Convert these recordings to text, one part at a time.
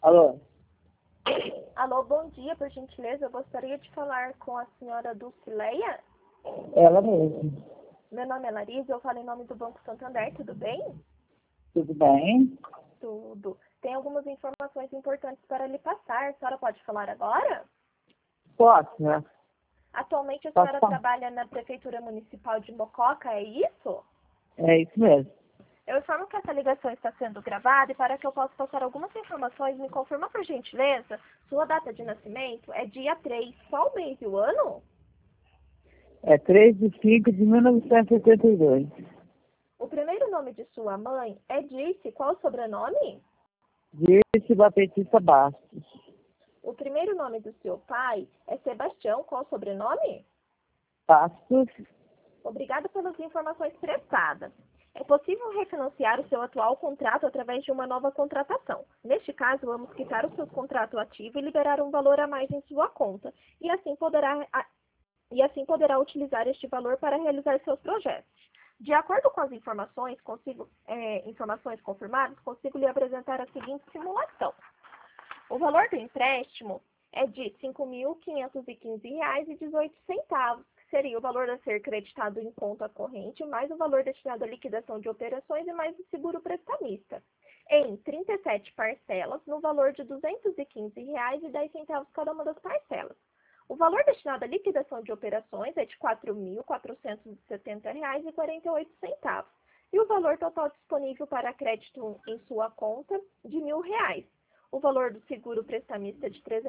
Alô? Alô, bom dia, por gentileza. Eu gostaria de falar com a senhora Dulcileia. Ela mesmo. Meu nome é Larissa, eu falo em nome do Banco Santander, tudo bem? Tudo bem? Tudo. Tem algumas informações importantes para lhe passar. A senhora pode falar agora? Posso, né? Atualmente a Posso senhora falar? trabalha na Prefeitura Municipal de Mococa, é isso? É isso mesmo. Eu informo que essa ligação está sendo gravada e para que eu possa passar algumas informações, me confirma por gentileza, sua data de nascimento é dia 3, qual o mês e o ano? É 3/5/1982. O primeiro nome de sua mãe é Dirce, qual o sobrenome? Disse Batista Bastos. O primeiro nome do seu pai é Sebastião, qual o sobrenome? Bastos? Obrigada pelas informações prestadas. É possível refinanciar o seu atual contrato através de uma nova contratação. Neste caso, vamos quitar o seu contrato ativo e liberar um valor a mais em sua conta, e assim poderá utilizar este valor para realizar seus projetos. De acordo com as informações confirmadas, consigo lhe apresentar a seguinte simulação. O valor do empréstimo é de R$ 5.515,18, que seria o valor a ser creditado em conta corrente, mais o valor destinado à liquidação de operações e mais o seguro prestamista, em 37 parcelas, no valor de R$ 215,10 cada uma das parcelas. O valor destinado à liquidação de operações é de R$ 4.470,48 e o valor total disponível para crédito em sua conta de R$ 1.000. O valor do seguro prestamista é de R$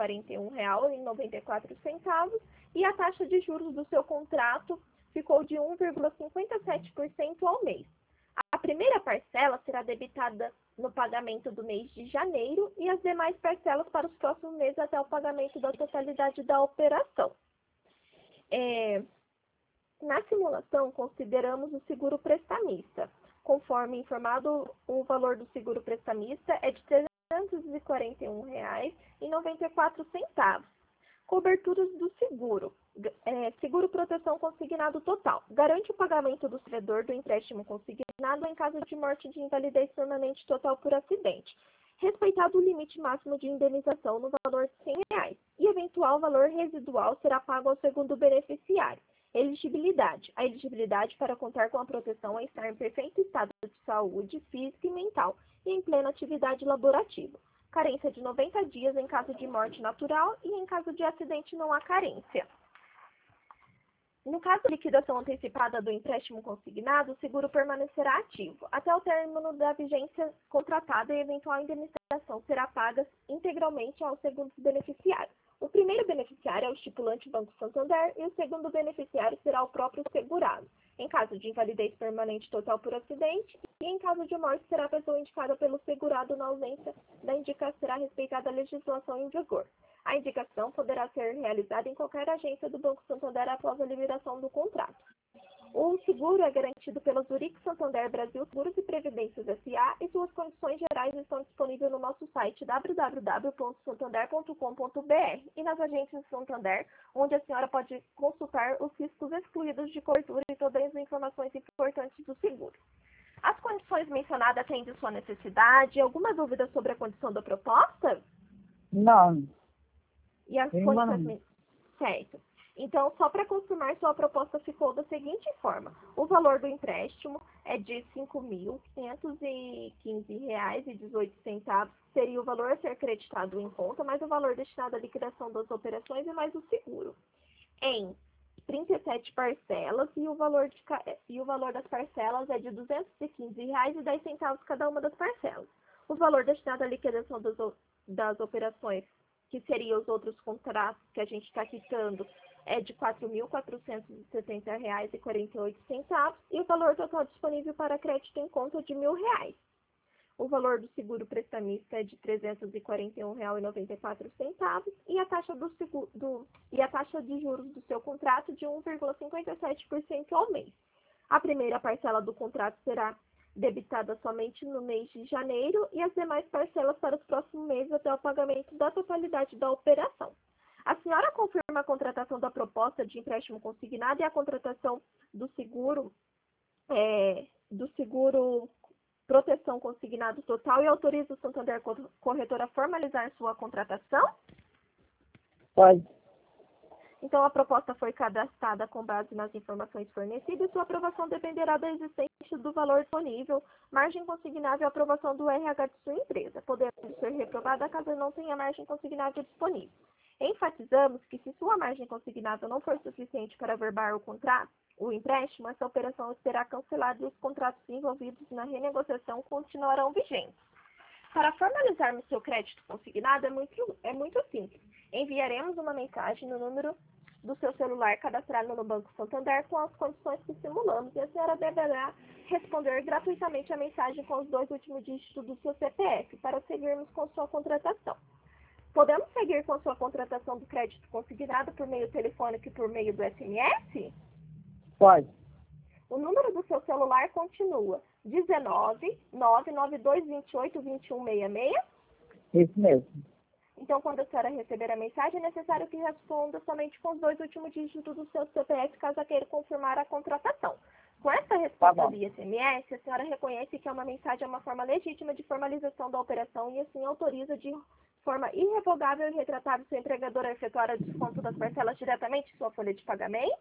341,94 e a taxa de juros do seu contrato ficou de 1,57% ao mês. A primeira parcela será debitada no pagamento do mês de janeiro e as demais parcelas para os próximos meses até o pagamento da totalidade da operação. Na simulação, consideramos o seguro prestamista. Conforme informado, o valor do seguro prestamista é de R$ 341,94. Coberturas do seguro. Seguro proteção consignado total. Garante o pagamento do credor do empréstimo consignado em caso de morte de invalidez permanente total por acidente. Respeitado o limite máximo de indenização no valor de R$ 100. E eventual valor residual será pago ao segundo beneficiário. Elegibilidade. A elegibilidade para contar com a proteção é estar em perfeito estado de saúde física e mental e em plena atividade laborativa. Carência de 90 dias em caso de morte natural e em caso de acidente não há carência. No caso de liquidação antecipada do empréstimo consignado, o seguro permanecerá ativo até o término da vigência contratada e eventual indenização será paga integralmente ao segundo beneficiário. O primeiro beneficiário é o estipulante Banco Santander e o segundo beneficiário será o próprio segurado. Em caso de invalidez permanente total por acidente e em caso de morte será a pessoa indicada pelo segurado. Na ausência da indicação será respeitada a legislação em vigor. A indicação poderá ser realizada em qualquer agência do Banco Santander após a liberação do contrato. O seguro é garantido pela Zurich Santander Brasil Seguros e Previdências S.A. e suas condições gerais estão disponíveis no nosso site www.santander.com.br e nas agências Santander, onde a senhora pode consultar os riscos excluídos de cobertura e todas as informações importantes do seguro. As condições mencionadas atendem sua necessidade? Alguma dúvida sobre a condição da proposta? Não. E as condições... Certo. Então, só para confirmar, sua proposta ficou da seguinte forma. O valor do empréstimo é de R$ 5.515,18, seria o valor a ser creditado em conta, mais o valor destinado à liquidação das operações e mais o seguro. Em 37 parcelas e o valor das parcelas é de R$ 215,10 cada uma das parcelas. O valor destinado à liquidação das operações, que seriam os outros contratos que a gente está quitando, é de R$ 4.470,48 e o valor total disponível para crédito em conta é de R$ 1.000. O valor do seguro prestamista é de R$ 341,94 e a taxa de juros do seu contrato de 1,57% ao mês. A primeira parcela do contrato será debitada somente no mês de janeiro e as demais parcelas para os próximos meses até o pagamento da totalidade da operação. A senhora confirma a contratação da proposta de empréstimo consignado e a contratação do seguro proteção consignado total e autoriza o Santander Corretora a formalizar sua contratação? Pode. Então, a proposta foi cadastrada com base nas informações fornecidas e sua aprovação dependerá da existência do valor disponível, margem consignável e aprovação do RH de sua empresa, podendo ser reprovada caso não tenha margem consignável disponível. Enfatizamos que se sua margem consignável não for suficiente para averbar o empréstimo, essa operação será cancelada e os contratos envolvidos na renegociação continuarão vigentes. Para formalizarmos seu crédito consignado é muito simples. Enviaremos uma mensagem no número do seu celular cadastrado no Banco Santander com as condições que simulamos e a senhora deverá responder gratuitamente a mensagem com os 2 últimos dígitos do seu CPF para seguirmos com sua contratação. Podemos seguir com sua contratação do crédito consignado por meio telefônico e por meio do SMS? Pode. O número do seu celular continua 19 992 28 2166. Isso mesmo. Então, quando a senhora receber a mensagem, é necessário que responda somente com os 2 últimos dígitos do seu CPF, caso queira confirmar a contratação. Com essa resposta via SMS, a senhora reconhece que é uma mensagem é uma forma legítima de formalização da operação e assim autoriza de forma irrevogável e retratável seu empregador a efetuar o desconto das parcelas diretamente em sua folha de pagamento?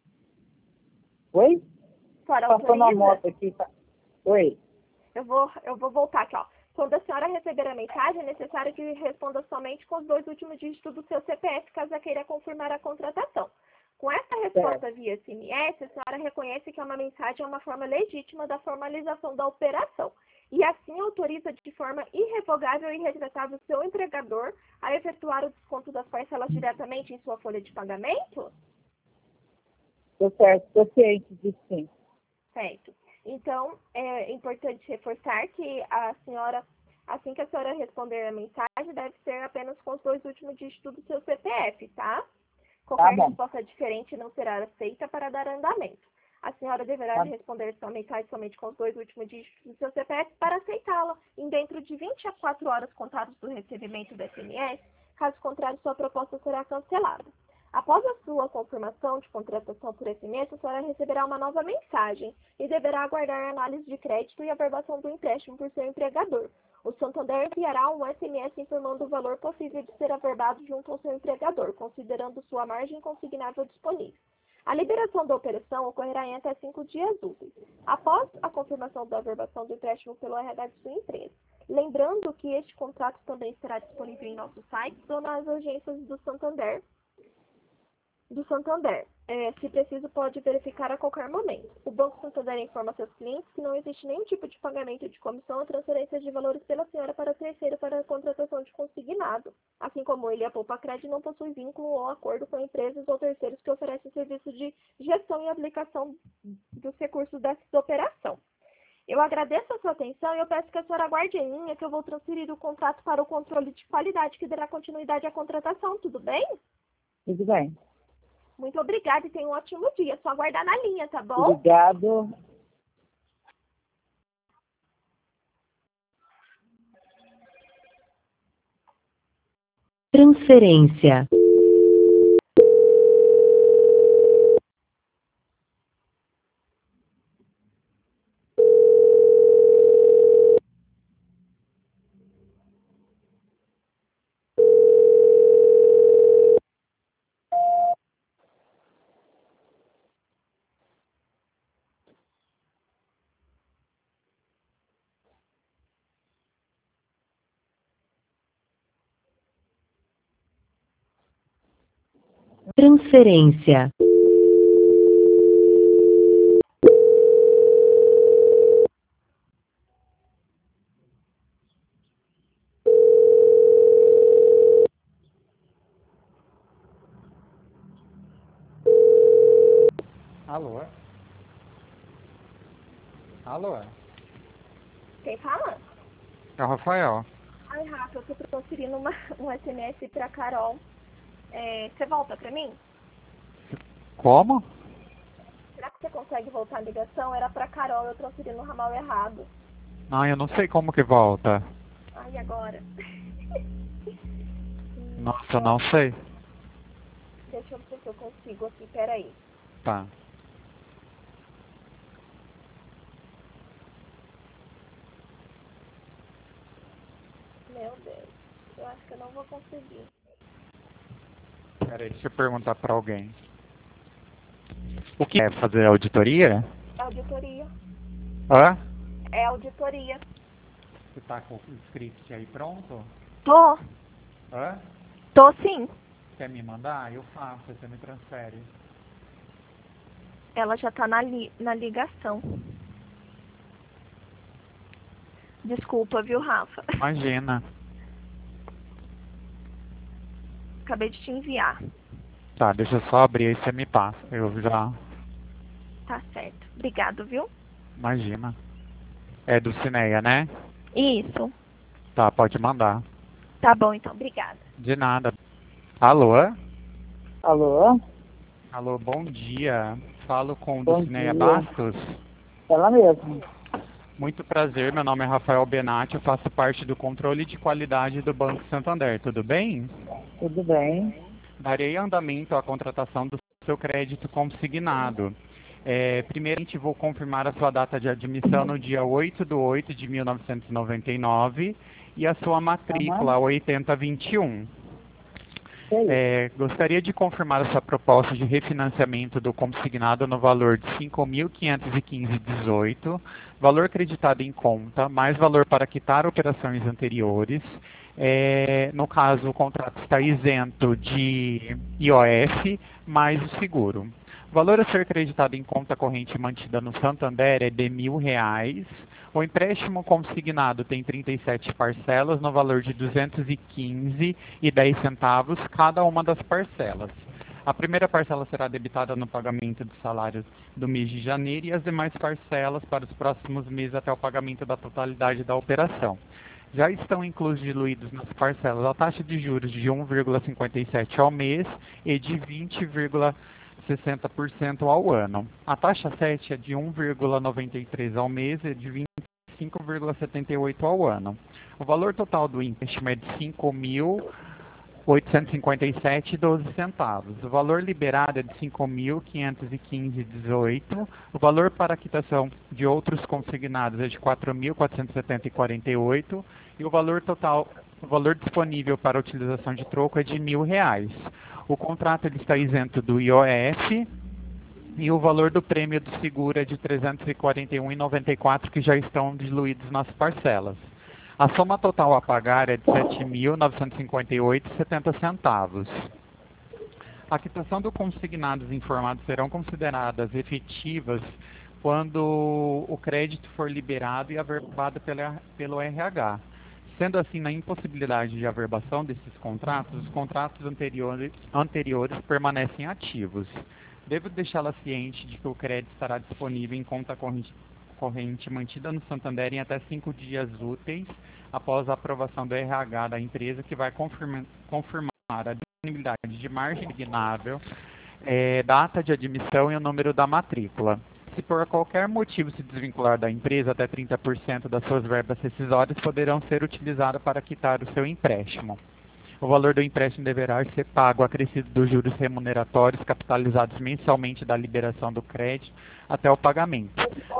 Oi? Senhora Passou uma autoriza? moto aqui. Tá? Oi? Eu vou voltar aqui, ó. Quando a senhora receber a mensagem, é necessário que responda somente com os 2 últimos dígitos do seu CPF, caso queira confirmar a contratação. Com essa resposta via SMS, a senhora reconhece que é uma mensagem é uma forma legítima da formalização da operação. E assim autoriza de forma irrevogável e irretratável o seu empregador a efetuar o desconto das parcelas diretamente em sua folha de pagamento? Tô certo, tô ciente disso sim. Certo. Então, é importante reforçar que a senhora, assim que a senhora responder a mensagem, deve ser apenas com os 2 últimos dígitos do seu CPF, tá? Qualquer resposta diferente não será aceita para dar andamento. A senhora deverá responder sua mensagem somente com os 2 últimos dígitos do seu CPF para aceitá-la, em dentro de 24 horas contadas do recebimento do SMS. Caso contrário, sua proposta será cancelada. Após a sua confirmação de contratação por SMS, a senhora receberá uma nova mensagem e deverá aguardar a análise de crédito e averbação do empréstimo por seu empregador. O Santander enviará um SMS informando o valor possível de ser averbado junto ao seu empregador, considerando sua margem consignável disponível. A liberação da operação ocorrerá em até 5 dias úteis, após a confirmação da averbação do empréstimo pelo RH de sua empresa. Lembrando que este contrato também estará disponível em nosso site ou nas agências do Santander. Se preciso, pode verificar a qualquer momento. O Banco Santander informa seus clientes que não existe nenhum tipo de pagamento de comissão ou transferência de valores pela senhora para terceiro para a contratação de consignado. Assim como ele, a Poupa Cred não possui vínculo ou acordo com empresas ou terceiros que oferecem serviço de gestão e aplicação dos recursos dessa operação. Eu agradeço a sua atenção e eu peço que a senhora aguarde em linha que eu vou transferir o contrato para o controle de qualidade que dará continuidade à contratação, tudo bem? Tudo bem. Muito obrigada e tenha um ótimo dia. Só aguardar na linha, tá bom? Obrigado. Transferência. Transferência. Alô? Alô? Quem fala? É o Rafael. Ai, Rafa, eu tô transferindo um SMS pra Carol. Você volta pra mim? Como? Será que você consegue voltar a ligação? Era pra Carol, eu transferi no ramal errado. Ah, eu não sei como que volta. Ai, agora? Nossa, eu não sei. Deixa eu ver se eu consigo aqui, peraí. Tá. Meu Deus, eu acho que eu não vou conseguir. Peraí, deixa eu perguntar pra alguém. O que é fazer auditoria? Auditoria. Hã? É auditoria. Você tá com o script aí pronto? Tô. Hã? Tô sim. Quer me mandar? Eu faço, você me transfere. Ela já tá na ligação. Desculpa, viu, Rafa? Imagina. Acabei de te enviar. Tá, deixa eu só abrir aí, você me passa. Eu já... Tá certo. Obrigado, viu? Imagina. É do Cineia, né? Isso. Tá, pode mandar. Tá bom, então. Obrigada. De nada. Alô? Alô? Alô, bom dia. Falo com o Bom Dulcineia dia. Bastos. Ela mesma. Muito prazer, meu nome é Rafael Benatti, eu faço parte do controle de qualidade do Banco Santander, tudo bem? Tudo bem? Darei andamento à contratação do seu crédito consignado. Primeiramente, vou confirmar a sua data de admissão no dia 8/8 de 1999 e a sua matrícula 8021. Gostaria de confirmar a sua proposta de refinanciamento do consignado no valor de R$ 5.515,18, valor creditado em conta, mais valor para quitar operações anteriores. No caso, o contrato está isento de IOF, mais o seguro. O valor a ser creditado em conta corrente mantida no Santander é de R$ 1.000. O empréstimo consignado tem 37 parcelas no valor de R$ 215,10 cada uma das parcelas. A primeira parcela será debitada no pagamento do salário do mês de janeiro e as demais parcelas para os próximos meses até o pagamento da totalidade da operação. Já estão incluídos nas parcelas a taxa de juros de 1,57 ao mês e de 20,60% ao ano. A taxa 7 é de 1,93 ao mês e de 25,78 ao ano. O valor total do empréstimo é de R$ 5.857,12. O valor liberado é de R$ 5.515,18. O valor para quitação de outros consignados é de R$ 4.470,48. E o valor total, o valor disponível para utilização de troco é de R$ 1.000. O contrato ele está isento do IOF e o valor do prêmio do seguro é de R$ 341,94 que já estão diluídos nas parcelas. A soma total a pagar é de R$ 7.958,70. A quitação do consignados informados serão consideradas efetivas quando o crédito for liberado e averbado pelo RH. Sendo assim, na impossibilidade de averbação desses contratos, os contratos anteriores permanecem ativos. Devo deixá-la ciente de que o crédito estará disponível em conta corrente mantida no Santander em até 5 dias úteis após a aprovação do RH da empresa, que vai confirmar a disponibilidade de margem signável, data de admissão e o número da matrícula. Se por qualquer motivo se desvincular da empresa, até 30% das suas verbas rescisórias poderão ser utilizadas para quitar o seu empréstimo. O valor do empréstimo deverá ser pago acrescido dos juros remuneratórios capitalizados mensalmente da liberação do crédito até o pagamento.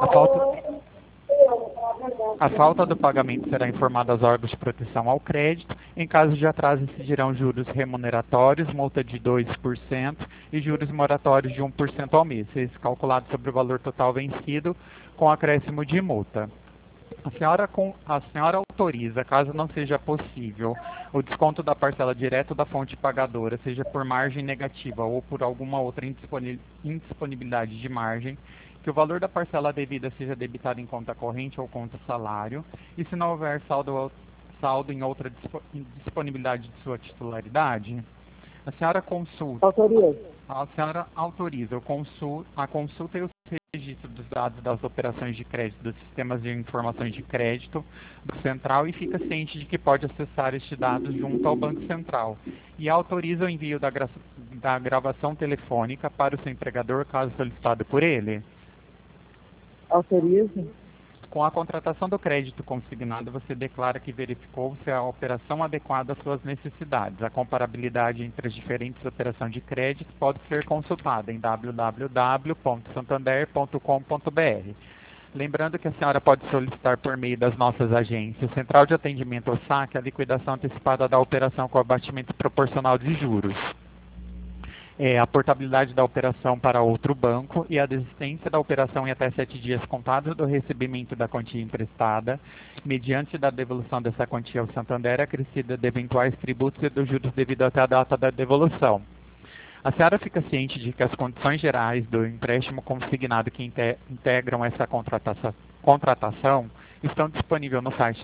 A falta do pagamento será informada aos órgãos de proteção ao crédito. Em caso de atraso, incidirão juros remuneratórios, multa de 2% e juros moratórios de 1% ao mês, calculado sobre o valor total vencido com acréscimo de multa. A senhora autoriza, caso não seja possível, o desconto da parcela direto da fonte pagadora, seja por margem negativa ou por alguma outra indisponibilidade de margem, que o valor da parcela devida seja debitado em conta corrente ou conta salário, e se não houver saldo em outra disponibilidade de sua titularidade, a senhora consulta. Autoriza. A senhora autoriza a consulta e o registro dos dados das operações de crédito dos sistemas de informações de crédito do Central e fica ciente de que pode acessar estes dados junto ao Banco Central. E autoriza o envio da gravação telefônica para o seu empregador, caso solicitado por ele. Autoriza. Com a contratação do crédito consignado, você declara que verificou se a operação adequada às suas necessidades. A comparabilidade entre as diferentes operações de crédito pode ser consultada em www.santander.com.br. Lembrando que a senhora pode solicitar por meio das nossas agências, Central de Atendimento ou SAC, a liquidação antecipada da operação com abatimento proporcional de juros, a portabilidade da operação para outro banco e a desistência da operação em até 7 dias contados do recebimento da quantia emprestada, mediante da devolução dessa quantia ao Santander, acrescida de eventuais tributos e dos juros devido até a data da devolução. A senhora fica ciente de que as condições gerais do empréstimo consignado que integram essa contratação estão disponíveis no site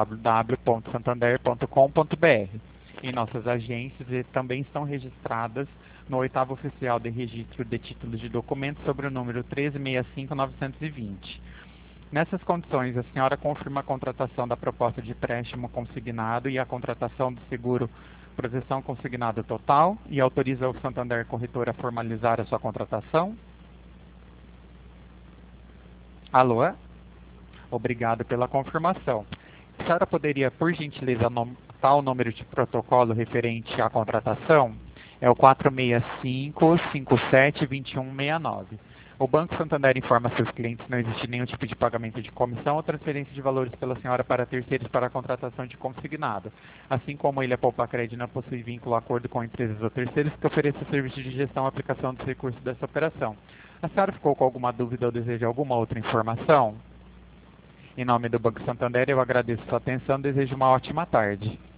www.santander.com.br, em nossas agências, e também estão registradas no 8º Oficial de Registro de Títulos de Documentos sobre o número 1365-920. Nessas condições, a senhora confirma a contratação da proposta de empréstimo consignado e a contratação do seguro proteção consignado total e autoriza o Santander Corretor a formalizar a sua contratação? Alô? Obrigado pela confirmação. A senhora poderia, por gentileza, anotar o número de protocolo referente à contratação? É o 465-57-2169. O Banco Santander informa a seus clientes que não existe nenhum tipo de pagamento de comissão ou transferência de valores pela senhora para terceiros para a contratação de consignado. Assim como ele, a Poupa-Crédito, não possui vínculo ou acordo com empresas ou terceiros que ofereçam serviços de gestão e aplicação dos recursos dessa operação. A senhora ficou com alguma dúvida ou deseja alguma outra informação? Em nome do Banco Santander, eu agradeço sua atenção e desejo uma ótima tarde.